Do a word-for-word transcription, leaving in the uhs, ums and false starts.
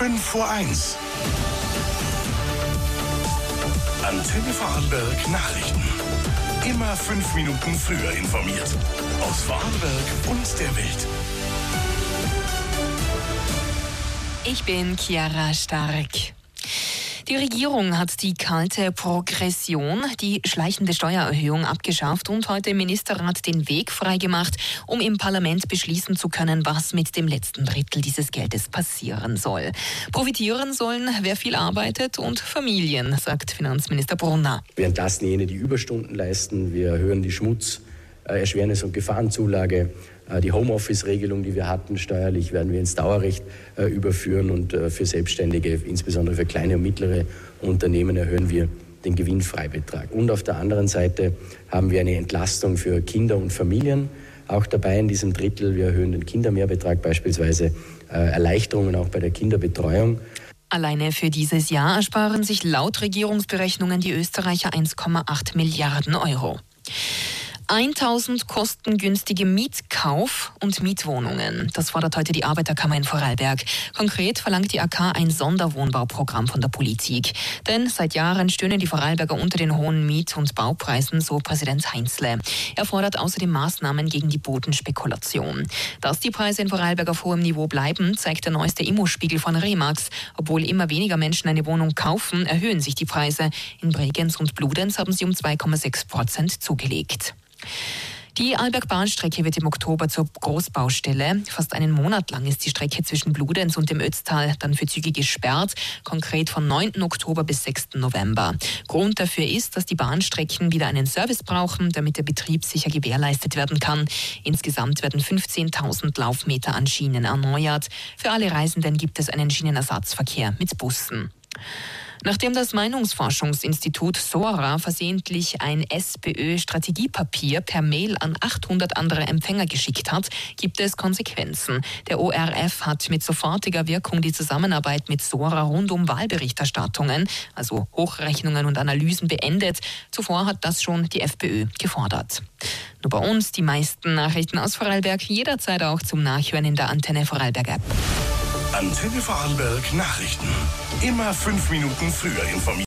fünf vor eins. Antenne Vorarlberg Nachrichten. Immer fünf Minuten früher informiert. Aus Vorarlberg und der Welt. Ich bin Chiara Stark. Die Regierung hat die kalte Progression, die schleichende Steuererhöhung, abgeschafft und heute im Ministerrat den Weg freigemacht, um im Parlament beschließen zu können, was mit dem letzten Drittel dieses Geldes passieren soll. Profitieren sollen, wer viel arbeitet, und Familien, sagt Finanzminister Brunner. Wir entlasten jene, die Überstunden leisten. Wir erhöhen die Schmutz-, Erschwernis- und Gefahrenzulage. Die Homeoffice-Regelung, die wir hatten, steuerlich, werden wir ins Dauerrecht äh, überführen. Und äh, für Selbstständige, insbesondere für kleine und mittlere Unternehmen, erhöhen wir den Gewinnfreibetrag. Und auf der anderen Seite haben wir eine Entlastung für Kinder und Familien auch dabei in diesem Drittel. Wir erhöhen den Kindermehrbetrag beispielsweise, äh, Erleichterungen auch bei der Kinderbetreuung. Alleine für dieses Jahr ersparen sich laut Regierungsberechnungen die Österreicher eins Komma acht Milliarden Euro. tausend kostengünstige Mietkauf- und Mietwohnungen. Das fordert heute die Arbeiterkammer in Vorarlberg. Konkret verlangt die A K ein Sonderwohnbauprogramm von der Politik. Denn seit Jahren stöhnen die Vorarlberger unter den hohen Miet- und Baupreisen, so Präsident Heinzle. Er fordert außerdem Maßnahmen gegen die Bodenspekulation. Dass die Preise in Vorarlberg auf hohem Niveau bleiben, zeigt der neueste Immospiegel von Remax. Obwohl immer weniger Menschen eine Wohnung kaufen, erhöhen sich die Preise. In Bregenz und Bludenz haben sie um zwei Komma sechs Prozent zugelegt. Die Arlberg-Bahnstrecke wird im Oktober zur Großbaustelle. Fast einen Monat lang ist die Strecke zwischen Bludenz und dem Ötztal dann für Züge gesperrt, konkret von neunten Oktober bis sechsten November. Grund dafür ist, dass die Bahnstrecken wieder einen Service brauchen, damit der Betrieb sicher gewährleistet werden kann. Insgesamt werden fünfzehntausend Laufmeter an Schienen erneuert. Für alle Reisenden gibt es einen Schienenersatzverkehr mit Bussen. Nachdem das Meinungsforschungsinstitut Sora versehentlich ein SPÖ-Strategiepapier per Mail an achthundert andere Empfänger geschickt hat, gibt es Konsequenzen. Der O R F hat mit sofortiger Wirkung die Zusammenarbeit mit Sora rund um Wahlberichterstattungen, also Hochrechnungen und Analysen, beendet. Zuvor hat das schon die FPÖ gefordert. Nur bei uns die meisten Nachrichten aus Vorarlberg, jederzeit auch zum Nachhören in der Antenne Vorarlberg App. Antenne Vorarlberg Nachrichten. Immer fünf Minuten früher informiert.